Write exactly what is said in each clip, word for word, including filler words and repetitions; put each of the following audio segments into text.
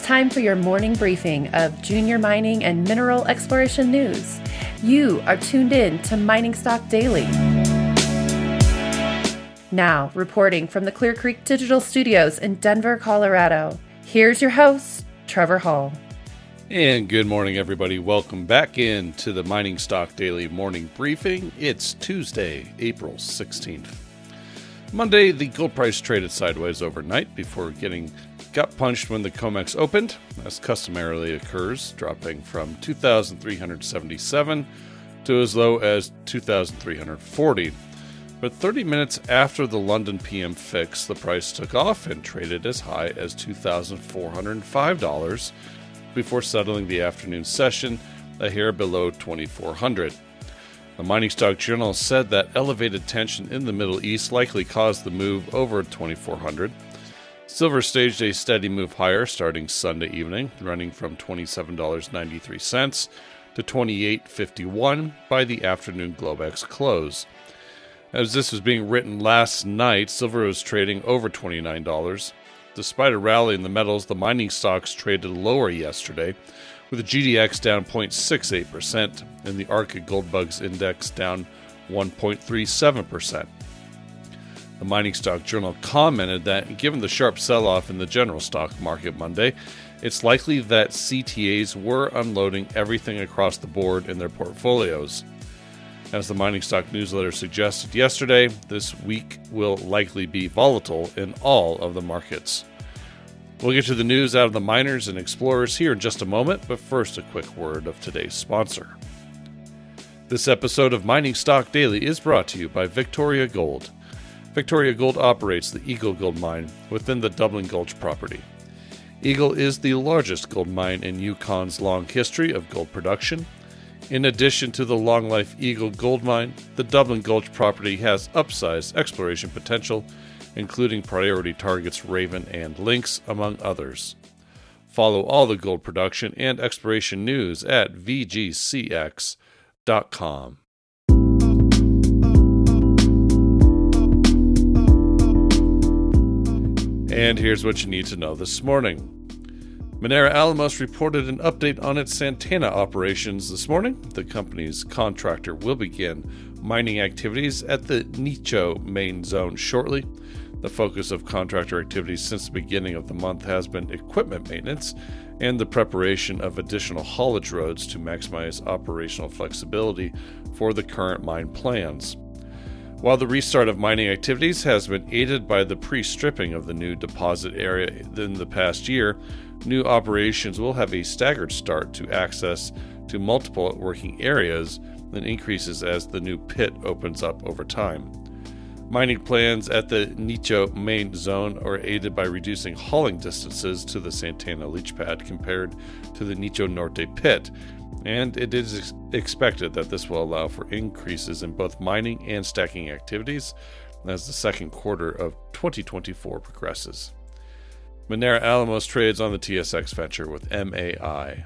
time for your morning briefing of junior mining and mineral exploration news. You are tuned in to Mining Stock Daily. Now, reporting from the Clear Creek Digital Studios in Denver, Colorado, here's your host, Trevor Hall. And good morning, everybody. Welcome back in to the Mining Stock Daily morning briefing. It's Tuesday, April sixteenth. Monday, the gold price traded sideways overnight before getting gut punched when the COMEX opened, as customarily occurs, dropping from two thousand three hundred seventy-seven to as low as two thousand three hundred forty. But thirty minutes after the London P M fix, the price took off and traded as high as two thousand four hundred five dollars before settling the afternoon session a hair below twenty-four hundred dollars. The Mining Stock Journal said that elevated tension in the Middle East likely caused the move over twenty-four hundred dollars. Silver staged a steady move higher starting Sunday evening, running from twenty-seven dollars and ninety-three cents to twenty-eight dollars and fifty-one cents by the afternoon Globex close. As this was being written last night, silver was trading over twenty-nine dollars. Despite a rally in the metals, the mining stocks traded lower yesterday, with the G D X down zero point six eight percent and the Arca Gold Bugs Index down one point three seven percent. The Mining Stock Journal commented that, given the sharp sell-off in the general stock market Monday, it's likely that C T As were unloading everything across the board in their portfolios. As the Mining Stock newsletter suggested yesterday, this week will likely be volatile in all of the markets. We'll get to the news out of the miners and explorers here in just a moment, but first a quick word of today's sponsor. This episode of Mining Stock Daily is brought to you by Victoria Gold. Victoria Gold operates the Eagle Gold Mine within the Dublin Gulch property. Eagle is the largest gold mine in Yukon's long history of gold production. In addition to the long-life Eagle Gold Mine, the Dublin Gulch property has upsized exploration potential, including priority targets Raven and Lynx, among others. Follow all the gold production and exploration news at v g c x dot com. And here's what you need to know this morning. Minera Alamos reported an update on its Santana operations this morning. The company's contractor will begin mining activities at the Nicho main zone shortly. The focus of contractor activities since the beginning of the month has been equipment maintenance and the preparation of additional haulage roads to maximize operational flexibility for the current mine plans. While the restart of mining activities has been aided by the pre-stripping of the new deposit area in the past year, new operations will have a staggered start to access to multiple working areas and increases as the new pit opens up over time. Mining plans at the Nicho main zone are aided by reducing hauling distances to the Santana leach pad compared to the Nicho Norte pit, and it is ex- expected that this will allow for increases in both mining and stacking activities as the second quarter of twenty twenty-four progresses. Minera Alamos trades on the T S X Venture with M A I.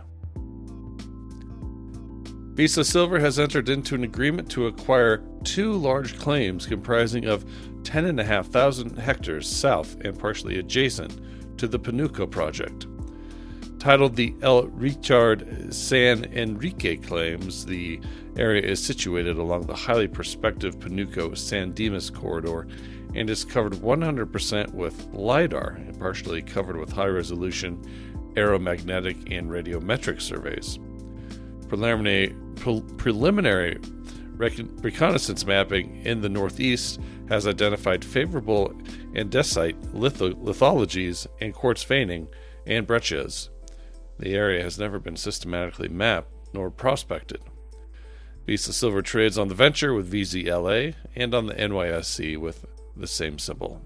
Visa Silver has entered into an agreement to acquire two large claims comprising of ten thousand five hundred hectares south and partially adjacent to the Panuco project. Titled the El Richard San Enrique claims, the area is situated along the highly prospective Panuco-San Dimas corridor and is covered one hundred percent with LiDAR and partially covered with high-resolution aeromagnetic and radiometric surveys. Preliminary, pre- preliminary recon- reconnaissance mapping in the northeast has identified favorable andesite litho- lithologies and quartz veining and breccias. The area has never been systematically mapped nor prospected. Visa Silver trades on the Venture with V Z L A and on the N Y S E with the same symbol.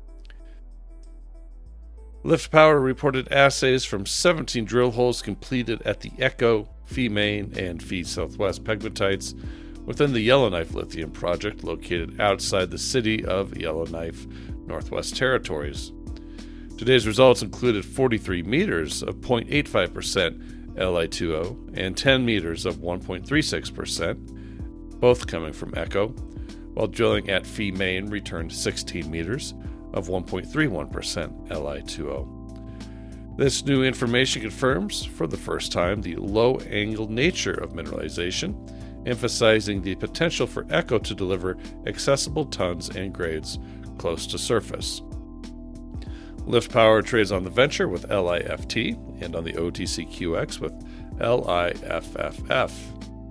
Lift Power reported assays from seventeen drill holes completed at the Echo, Fee Main, and Fee Southwest pegmatites within the Yellowknife Lithium project located outside the city of Yellowknife, Northwest Territories. Today's results included forty-three meters of zero point eight five percent L I two O and ten meters of one point three six percent, both coming from Echo, while drilling at Fee Main returned sixteen meters of one point three one percent L I two O. This new information confirms, for the first time, the low-angle nature of mineralization, emphasizing the potential for Echo to deliver accessible tons and grades close to surface. Lift Power trades on the Venture with L I F T and on the O T C Q X with L I F F F.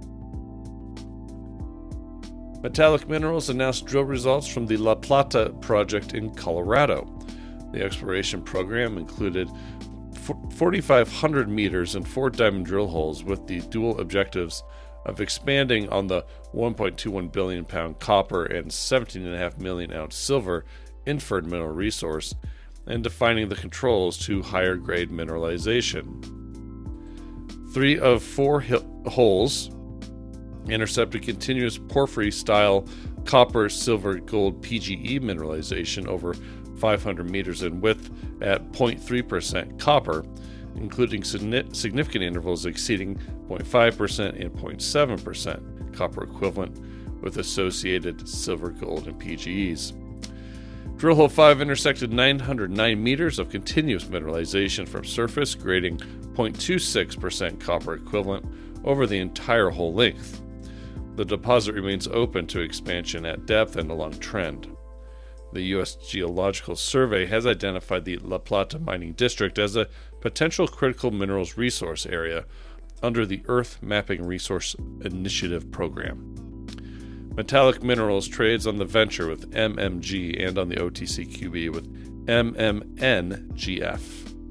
Metallic Minerals announced drill results from the La Plata project in Colorado. The exploration program included four thousand five hundred meters and four diamond drill holes with the dual objectives of expanding on the one point two one billion pound copper and seventeen point five million ounce silver inferred mineral resource and defining the controls to higher grade mineralization. Three of four hi- holes intercepted continuous porphyry-style copper, silver, gold P G E mineralization over five hundred meters in width at zero point three percent copper, including significant intervals exceeding zero point five percent and zero point seven percent copper equivalent with associated silver, gold, and P G Es. Drill hole five intersected nine hundred nine meters of continuous mineralization from surface, grading zero point two six percent copper equivalent over the entire hole length. The deposit remains open to expansion at depth and along trend. The U S Geological Survey has identified the La Plata Mining District as a potential critical minerals resource area under the Earth Mapping Resource Initiative program. Metallic Minerals trades on the Venture with M M G and on the O T C Q B with M M N G F.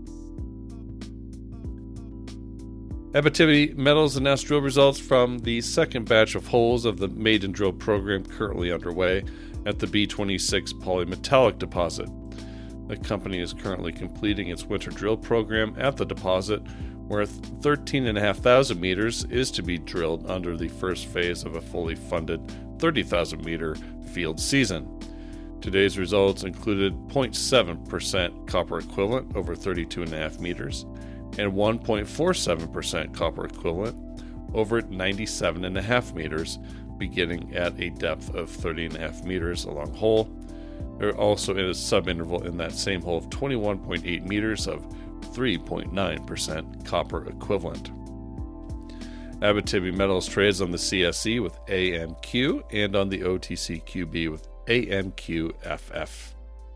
Abitibi Metals announced drill results from the second batch of holes of the maiden drill program currently underway at the B twenty-six polymetallic deposit. The company is currently completing its winter drill program at the deposit, where thirteen thousand five hundred meters is to be drilled under the first phase of a fully funded thirty thousand meter field season. Today's results included zero point seven percent copper equivalent over thirty-two point five meters and one point four seven percent copper equivalent over ninety-seven point five meters, beginning at a depth of thirty point five meters along hole. There also is a subinterval in that same hole of twenty-one point eight meters of three point nine percent copper equivalent. Abitibi Metals trades on the C S E with A M Q and on the O T C Q B with A M Q F F.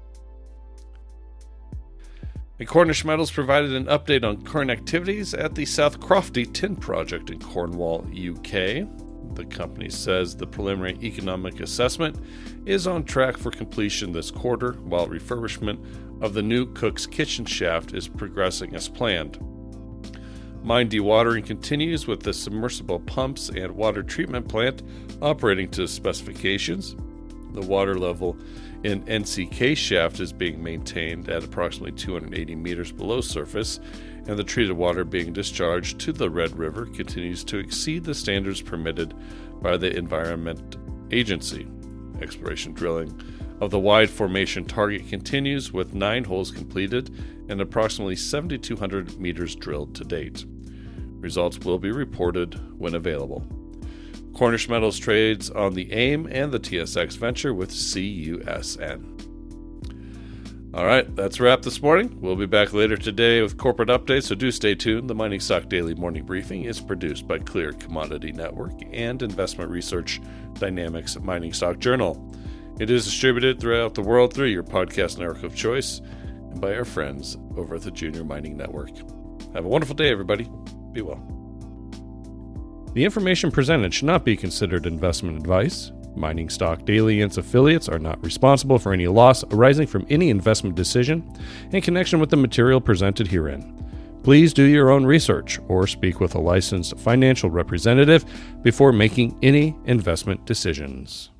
And Cornish Metals provided an update on current activities at the South Crofty Tin Project in Cornwall, U K. The company says the preliminary economic assessment is on track for completion this quarter, while refurbishment of the new cook's kitchen shaft is progressing as planned. Mine dewatering continues with the submersible pumps and water treatment plant operating to specifications. The water level in N C K shaft is being maintained at approximately two hundred eighty meters below surface, and the treated water being discharged to the Red River continues to exceed the standards permitted by the Environment Agency. Exploration drilling of the wide formation target continues with nine holes completed and approximately seven thousand two hundred meters drilled to date. Results will be reported when available. Cornish Metals trades on the AIM and the T S X Venture with C U S N. All right, that's a wrap this morning. We'll be back later today with corporate updates, so do stay tuned. The Mining Stock Daily Morning Briefing is produced by Clear Commodity Network and Investment Research Dynamics Mining Stock Journal. It is distributed throughout the world through your podcast network of choice and by our friends over at the Junior Mining Network. Have a wonderful day, everybody. Be well. The information presented should not be considered investment advice. Mining Stock Daily and its affiliates are not responsible for any loss arising from any investment decision in connection with the material presented herein. Please do your own research or speak with a licensed financial representative before making any investment decisions.